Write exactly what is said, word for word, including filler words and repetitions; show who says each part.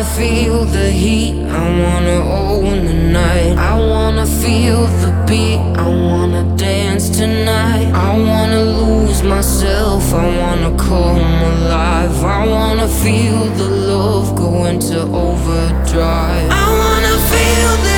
Speaker 1: wanna feel the heat, I wanna own the night. I wanna feel the beat, I wanna dance tonight. I wanna lose myself, I wanna come alive. I wanna feel the love go into overdrive. I wanna feel the